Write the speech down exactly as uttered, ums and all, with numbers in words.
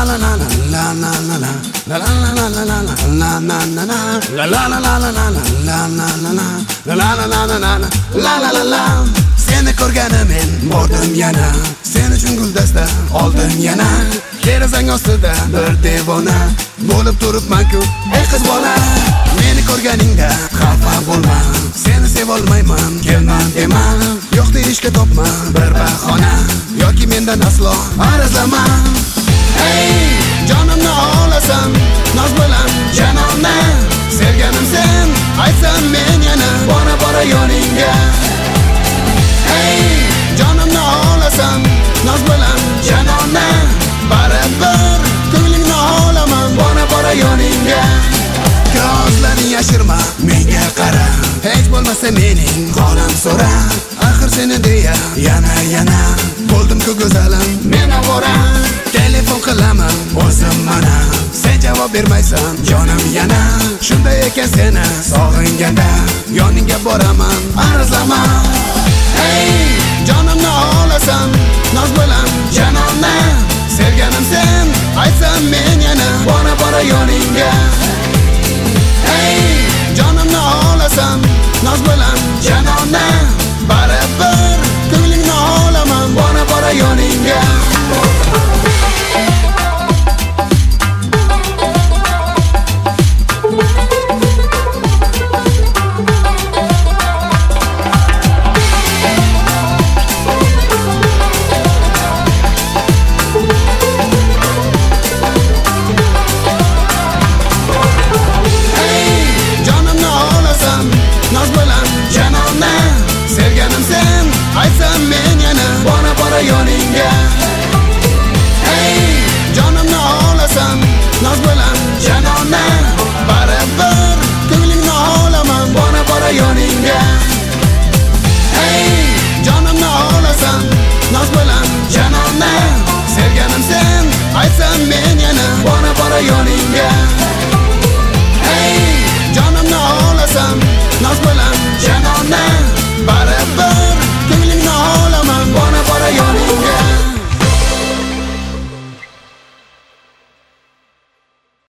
Seni ko'rganim men bordim yana, sen uchun guldasta oldim yana. Derazang ostida bir devona bo'lib turibman-ku, ey qiz bola. Meni ko'rganingda xafa bo'lma, seni sevolmayman, kelman dema. Yo'q deyishga topma bir bahona, yoki mendan aslo arazlama. Hey, jonimni olasan, noz bilan janonna. Sevganim sen, aytsam men yana bora bora yoningga. Hey, jonimni olasan, noz bilan janonna. Baribir ko'nglingni olaman, bora bora yoningga. Ko'zlaring yashirma, menga qara, hech bo'lmasa mening holim so'ra. Axir seni deya yana yana bo'ldim-ku go'zalim, men ovora. Telefon qilaman o'zim mana, sen javob bermaysan jonim yana. Shunday ekan seni sog'inganda yoningga boraman, arazlama. Hey, jonimni olasan, noz bilan janonna. Sevganim sen, aytsam men yana bora bora yoningga. Hey, jonimni olasan, noz bilan janonna. Baribir ko'nglingni olaman, bora bora yoningga. Sevganim sen, aytsam men yana bora bora yoningga. Hey, jonimni olasan, noz bilan janonna. Baribir ko'nglingni olaman, bora bora yoningga. Hey, jonimni olasan, noz bilan janonna. Sevganim sen, aytsam men yana bora bora yoningga.